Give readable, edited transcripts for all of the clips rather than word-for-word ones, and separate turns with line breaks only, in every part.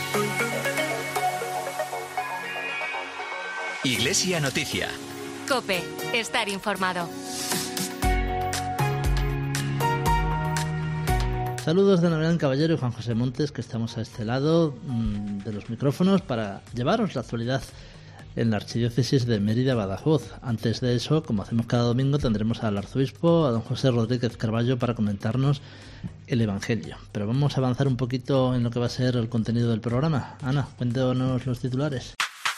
Iglesia Noticia.
COPE. Estar informado.
Saludos de Navegan Caballero y Juan José Montes, que estamos a este lado de los micrófonos para llevaros la actualidad en la Archidiócesis de Mérida-Badajoz. Antes de eso, como hacemos cada domingo, tendremos al arzobispo, a don José Rodríguez Carballo, para comentarnos el Evangelio. Pero vamos a avanzar un poquito en lo que va a ser el contenido del programa. Ana, cuéntanos los titulares.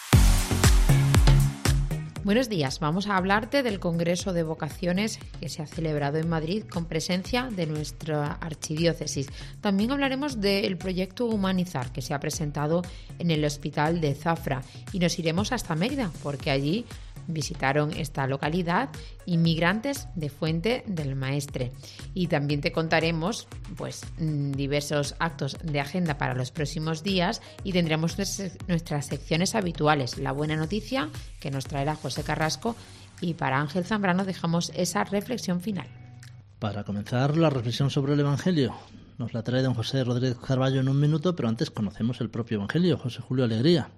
Buenos días, vamos a hablarte del Congreso de Vocaciones que se ha celebrado en Madrid con presencia de nuestra archidiócesis. También hablaremos del proyecto Humanizar que se ha presentado en el Hospital de Zafra y nos iremos hasta Mérida porque allí visitaron esta localidad inmigrantes de Fuente del Maestre. Y también te contaremos diversos actos de agenda para los próximos días y tendremos nuestras secciones habituales. La buena noticia que nos traerá José Carrasco y para Ángel Zambrano dejamos esa reflexión final.
Para comenzar la reflexión sobre el Evangelio, nos la trae don José Rodríguez Carballo en un minuto, pero antes conocemos el propio Evangelio. José Julio Alegría.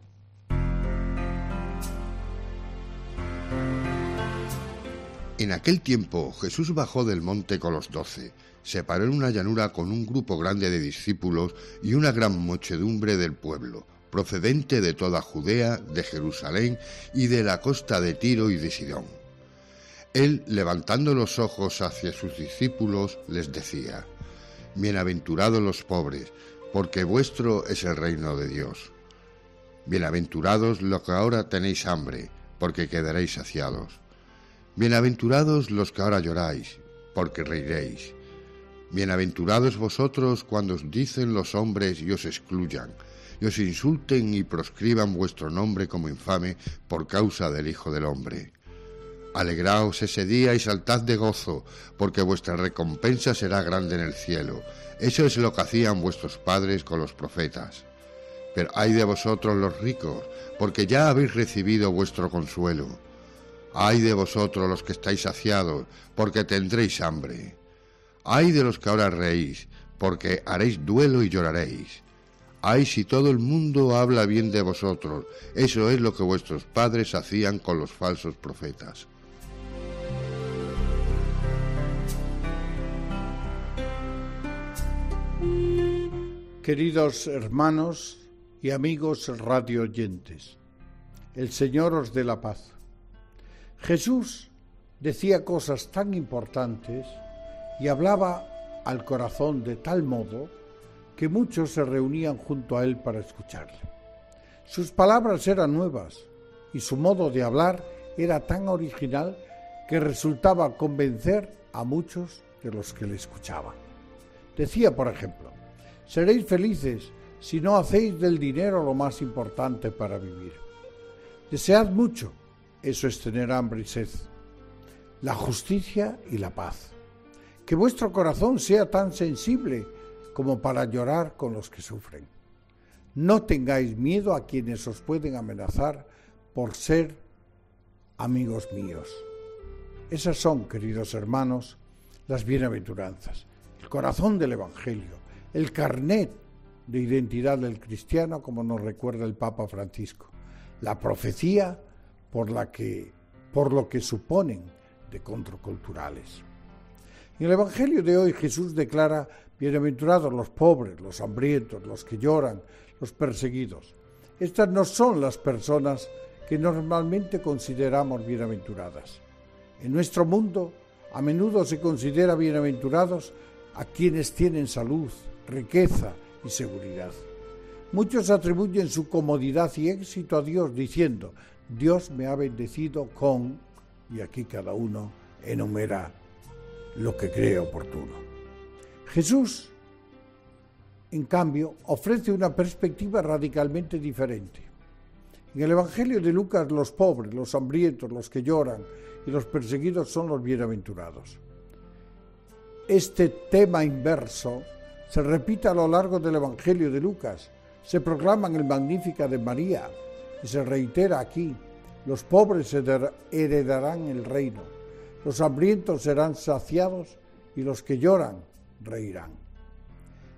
En aquel tiempo Jesús bajó del monte con los 12, se paró en una llanura con un grupo grande de discípulos y una gran muchedumbre del pueblo, procedente de toda Judea, de Jerusalén y de la costa de Tiro y de Sidón. Él, levantando los ojos hacia sus discípulos, les decía: Bienaventurados los pobres, porque vuestro es el reino de Dios. Bienaventurados los que ahora tenéis hambre, porque quedaréis saciados. Bienaventurados los que ahora lloráis, porque reiréis. Bienaventurados vosotros cuando os dicen los hombres y os excluyan, y os insulten y proscriban vuestro nombre como infame por causa del Hijo del Hombre. Alegraos ese día y saltad de gozo, porque vuestra recompensa será grande en el cielo. Eso es lo que hacían vuestros padres con los profetas. Pero ay de vosotros los ricos, porque ya habéis recibido vuestro consuelo. Ay de vosotros los que estáis saciados, porque tendréis hambre. Ay de los que ahora reís, porque haréis duelo y lloraréis. Ay si todo el mundo habla bien de vosotros, eso es lo que vuestros padres hacían con los falsos profetas.
Queridos hermanos y amigos radioyentes, el Señor os dé la paz. Jesús decía cosas tan importantes y hablaba al corazón de tal modo que muchos se reunían junto a él para escucharle. Sus palabras eran nuevas y su modo de hablar era tan original que resultaba convencer a muchos de los que le escuchaban. Decía, por ejemplo: seréis felices si no hacéis del dinero lo más importante para vivir. Desead mucho, eso es tener hambre y sed, la justicia y la paz. Que vuestro corazón sea tan sensible como para llorar con los que sufren. No tengáis miedo a quienes os pueden amenazar por ser amigos míos. Esas son, queridos hermanos, las bienaventuranzas, el corazón del Evangelio, el carnet de identidad del cristiano, como nos recuerda el Papa Francisco, la profecía por lo que suponen de contraculturales. En el Evangelio de hoy Jesús declara: bienaventurados los pobres, los hambrientos, los que lloran, los perseguidos. Estas no son las personas que normalmente consideramos bienaventuradas. En nuestro mundo a menudo se considera bienaventurados a quienes tienen salud, riqueza y seguridad. Muchos atribuyen su comodidad y éxito a Dios diciendo: Dios me ha bendecido con... y aquí cada uno enumera lo que cree oportuno. Jesús, en cambio, ofrece una perspectiva radicalmente diferente. En el Evangelio de Lucas, los pobres, los hambrientos, los que lloran y los perseguidos son los bienaventurados. Este tema inverso se repite a lo largo del Evangelio de Lucas, se proclama en el Magníficat de María y se reitera aquí: los pobres heredarán el reino, los hambrientos serán saciados y los que lloran reirán.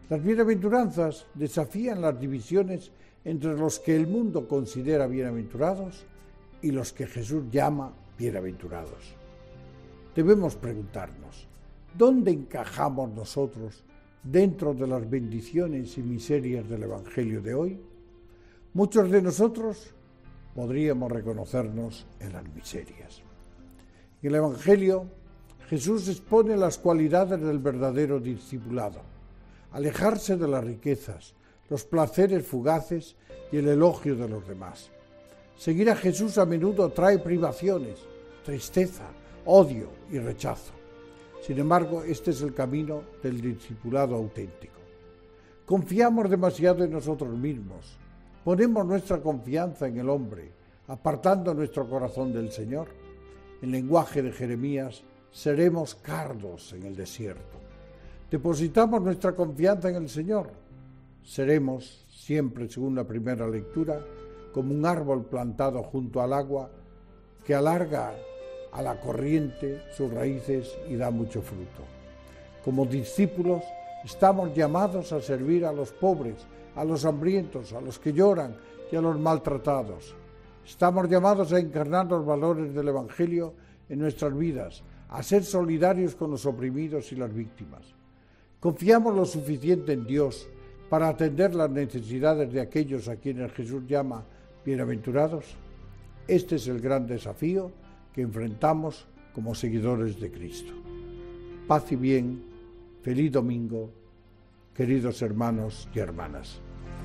Las bienaventuranzas desafían las divisiones entre los que el mundo considera bienaventurados y los que Jesús llama bienaventurados. Debemos preguntarnos, ¿dónde encajamos nosotros dentro de las bendiciones y miserias del Evangelio de hoy? Muchos de nosotros podríamos reconocernos en las miserias. En el Evangelio, Jesús expone las cualidades del verdadero discipulado: alejarse de las riquezas, los placeres fugaces y el elogio de los demás. Seguir a Jesús a menudo trae privaciones, tristeza, odio y rechazo. Sin embargo, este es el camino del discipulado auténtico. Confiamos demasiado en nosotros mismos, ponemos nuestra confianza en el hombre, apartando nuestro corazón del Señor. En lenguaje de Jeremías, seremos cardos en el desierto. Depositamos nuestra confianza en el Señor. Seremos, siempre según la primera lectura, como un árbol plantado junto al agua que alarga a la corriente sus raíces y da mucho fruto. Como discípulos estamos llamados a servir a los pobres, a los hambrientos, a los que lloran y a los maltratados. Estamos llamados a encarnar los valores del Evangelio en nuestras vidas, a ser solidarios con los oprimidos y las víctimas. ¿Confiamos lo suficiente en Dios para atender las necesidades de aquellos a quienes Jesús llama bienaventurados? Este es el gran desafío que enfrentamos como seguidores de Cristo. Paz y bien, feliz domingo, queridos hermanos y hermanas.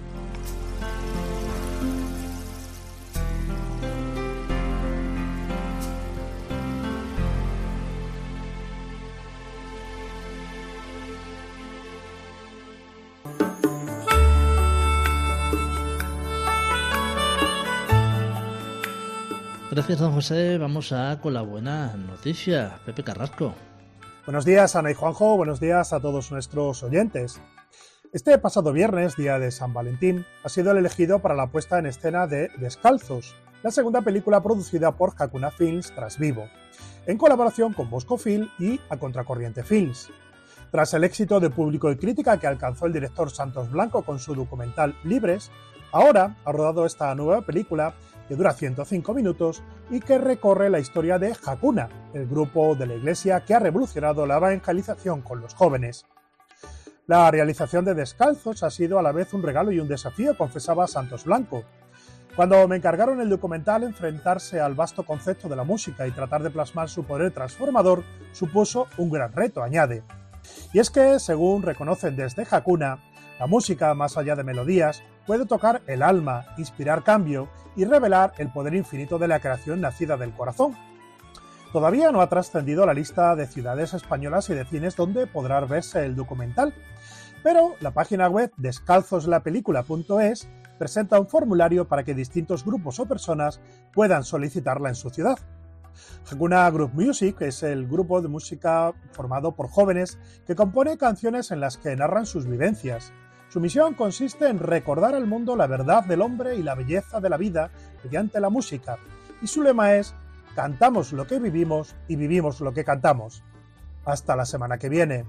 Gracias, don José. Vamos con la buena noticia. Pepe Carrasco.
Buenos días, Ana y Juanjo. Buenos días a todos nuestros oyentes. Este pasado viernes, día de San Valentín, ha sido el elegido para la puesta en escena de Descalzos, la segunda película producida por Hakuna Films tras Vivo, en colaboración con Bosco Film y A Contracorriente Films. Tras el éxito de público y crítica que alcanzó el director Santos Blanco con su documental Libres, ahora ha rodado esta nueva película que dura 105 minutos y que recorre la historia de Hakuna, el grupo de la Iglesia que ha revolucionado la evangelización con los jóvenes. La realización de Descalzos ha sido a la vez un regalo y un desafío, confesaba Santos Blanco. Cuando me encargaron el documental, enfrentarse al vasto concepto de la música y tratar de plasmar su poder transformador supuso un gran reto, añade. Y es que, según reconocen desde Hakuna, la música, más allá de melodías, puede tocar el alma, inspirar cambio y revelar el poder infinito de la creación nacida del corazón. Todavía no ha trascendido la lista de ciudades españolas y de cines donde podrá verse el documental, pero la página web descalzoslapelícula.es presenta un formulario para que distintos grupos o personas puedan solicitarla en su ciudad. Hakuna Group Music es el grupo de música formado por jóvenes que compone canciones en las que narran sus vivencias. Su misión consiste en recordar al mundo la verdad del hombre y la belleza de la vida mediante la música, y su lema es «Cantamos lo que vivimos y vivimos lo que cantamos». Hasta la semana que viene.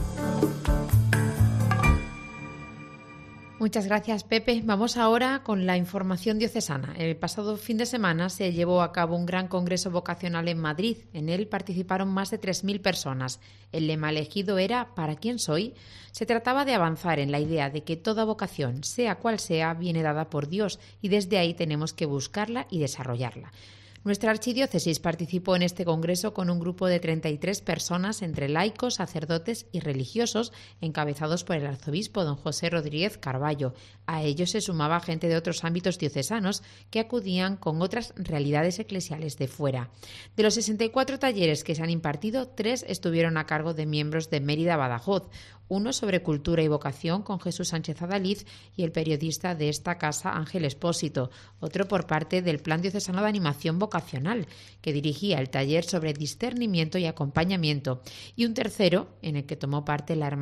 Muchas gracias, Pepe. Vamos ahora con la información diocesana. El pasado fin de semana se llevó a cabo un gran congreso vocacional en Madrid. En él participaron más de 3.000 personas. El lema elegido era ¿Para quién soy? Se trataba de avanzar en la idea de que toda vocación, sea cual sea, viene dada por Dios y desde ahí tenemos que buscarla y desarrollarla. Nuestra archidiócesis participó en este congreso con un grupo de 33 personas entre laicos, sacerdotes y religiosos, encabezados por el arzobispo don José Rodríguez Carballo. A ellos se sumaba gente de otros ámbitos diocesanos que acudían con otras realidades eclesiales de fuera. De los 64 talleres que se han impartido, 3 estuvieron a cargo de miembros de Mérida Badajoz, uno sobre cultura y vocación con Jesús Sánchez Adaliz y el periodista de esta casa Ángel Espósito, otro por parte del Plan Diocesano de Animación Vocacional, que dirigía el taller sobre discernimiento y acompañamiento, y un tercero en el que tomó parte la hermana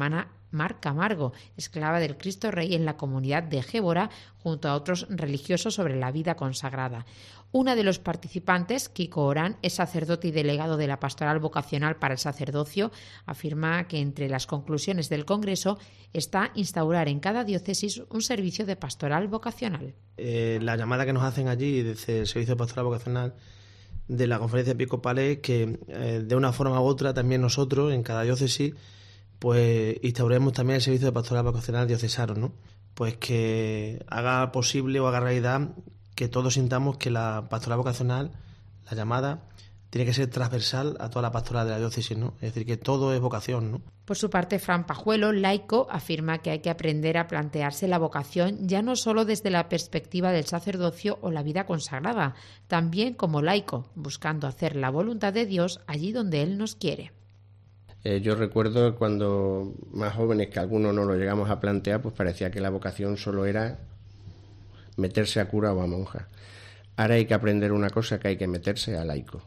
Mar Camargo, esclava del Cristo Rey en la comunidad de Gébora, junto a otros religiosos sobre la vida consagrada. Una de los participantes, Kiko Orán, es sacerdote y delegado de la Pastoral Vocacional para el Sacerdocio. Afirma que entre las conclusiones del Congreso está instaurar en cada diócesis un servicio de pastoral vocacional.
La llamada que nos hacen allí desde el Servicio de Pastoral Vocacional de la Conferencia Episcopal es que de una forma u otra también nosotros en cada diócesis pues instauremos también el Servicio de Pastoral Vocacional diocesano, ¿no? Pues que haga posible o haga realidad que todos sintamos que la pastoral vocacional, la llamada, tiene que ser transversal a toda la pastoral de la diócesis, ¿no? Es decir, que todo es vocación, ¿no?
Por su parte, Fran Pajuelo, laico, afirma que hay que aprender a plantearse la vocación ya no solo desde la perspectiva del sacerdocio o la vida consagrada, también como laico, buscando hacer la voluntad de Dios allí donde Él nos quiere.
Yo recuerdo cuando más jóvenes, que algunos no lo llegamos a plantear, pues parecía que la vocación solo era meterse a cura o a monja. Ahora hay que aprender una cosa, que hay que meterse a laico.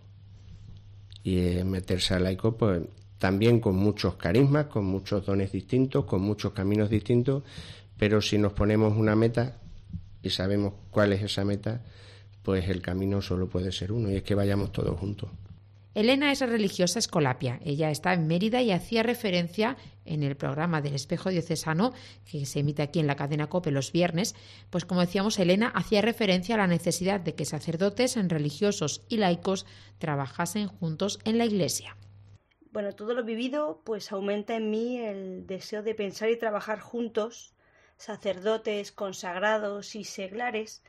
Y meterse a laico, pues también con muchos carismas, con muchos dones distintos, con muchos caminos distintos, pero si nos ponemos una meta y sabemos cuál es esa meta, pues el camino solo puede ser uno, y es que vayamos todos juntos.
Elena es religiosa escolapia. Ella está en Mérida y hacía referencia en el programa del Espejo Diocesano, que se emite aquí en la cadena COPE los viernes, pues como decíamos, Elena hacía referencia a la necesidad de que sacerdotes, religiosos y laicos trabajasen juntos en la Iglesia.
Bueno, todo lo vivido pues aumenta en mí el deseo de pensar y trabajar juntos, sacerdotes, consagrados y seglares,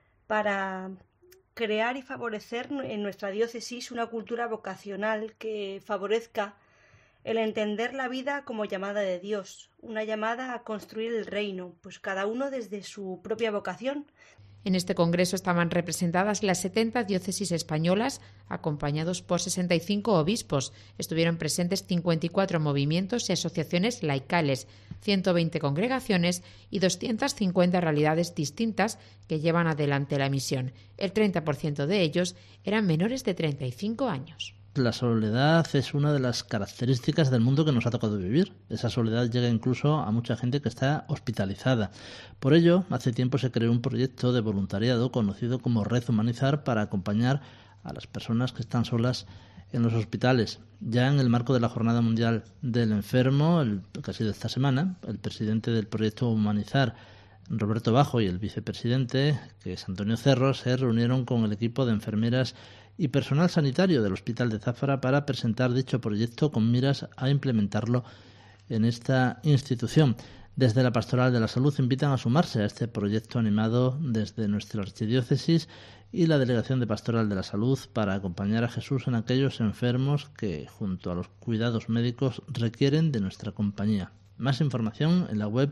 para crear y favorecer en nuestra diócesis una cultura vocacional que favorezca el entender la vida como llamada de Dios, una llamada a construir el reino, pues cada uno desde su propia vocación.
En este congreso estaban representadas las 70 diócesis españolas, acompañados por 65 obispos. Estuvieron presentes 54 movimientos y asociaciones laicales, 120 congregaciones y 250 realidades distintas que llevan adelante la misión. El 30% de ellos eran menores de 35 años.
La soledad es una de las características del mundo que nos ha tocado vivir. Esa soledad llega incluso a mucha gente que está hospitalizada. Por ello, hace tiempo se creó un proyecto de voluntariado conocido como Red Humanizar para acompañar a las personas que están solas en los hospitales. Ya en el marco de la Jornada Mundial del Enfermo, que ha sido esta semana, el presidente del proyecto Humanizar, Roberto Bajo, y el vicepresidente, que es Antonio Cerro, se reunieron con el equipo de enfermeras y personal sanitario del Hospital de Zafra para presentar dicho proyecto con miras a implementarlo en esta institución. Desde la Pastoral de la Salud invitan a sumarse a este proyecto animado desde nuestra archidiócesis y la Delegación de Pastoral de la Salud para acompañar a Jesús en aquellos enfermos que, junto a los cuidados médicos, requieren de nuestra compañía. Más información en la web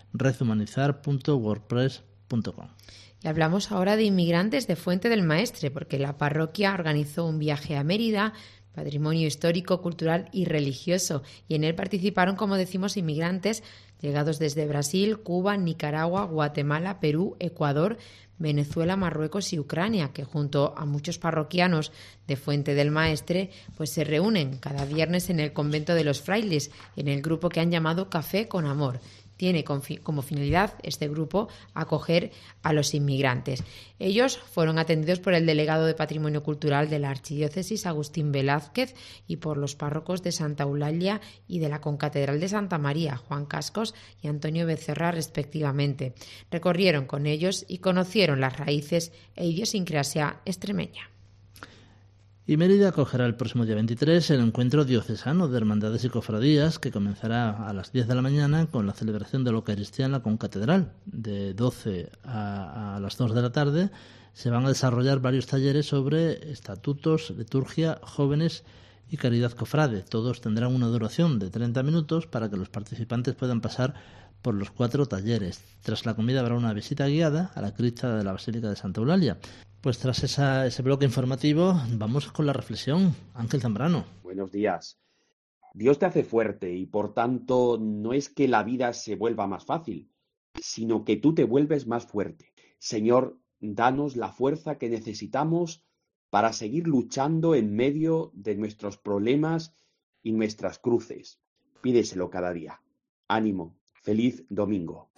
redhumanizar.wordpress.com.
Y hablamos ahora de inmigrantes de Fuente del Maestre, porque la parroquia organizó un viaje a Mérida, patrimonio histórico, cultural y religioso, y en él participaron, como decimos, inmigrantes llegados desde Brasil, Cuba, Nicaragua, Guatemala, Perú, Ecuador, Venezuela, Marruecos y Ucrania, que junto a muchos parroquianos de Fuente del Maestre pues se reúnen cada viernes en el convento de los frailes, en el grupo que han llamado Café con Amor. Tiene como finalidad este grupo acoger a los inmigrantes. Ellos fueron atendidos por el delegado de Patrimonio Cultural de la Archidiócesis, Agustín Velázquez, y por los párrocos de Santa Eulalia y de la Concatedral de Santa María, Juan Cascos y Antonio Becerra, respectivamente. Recorrieron con ellos y conocieron las raíces e idiosincrasia extremeña.
Y Mérida acogerá el próximo día 23 el encuentro diocesano de hermandades y cofradías, que comenzará a las 10 de la mañana con la celebración de la Eucaristía en la Concatedral. De 12 a las 2 de la tarde se van a desarrollar varios talleres sobre estatutos, liturgia, jóvenes y caridad cofrade. Todos tendrán una duración de 30 minutos para que los participantes puedan pasar por los 4 talleres. Tras la comida habrá una visita guiada a la cripta de la Basílica de Santa Eulalia. Pues tras ese bloque informativo, vamos con la reflexión. Ángel Zambrano.
Buenos días. Dios te hace fuerte y, por tanto, no es que la vida se vuelva más fácil, sino que tú te vuelves más fuerte. Señor, danos la fuerza que necesitamos para seguir luchando en medio de nuestros problemas y nuestras cruces. Pídeselo cada día. ánimo. Feliz domingo.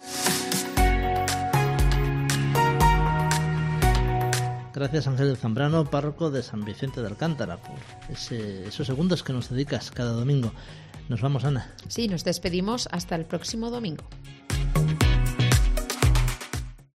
Gracias, Ángel Zambrano, párroco de San Vicente de Alcántara, por esos segundos que nos dedicas cada domingo. Nos vamos, Ana.
Sí, nos despedimos hasta el próximo domingo.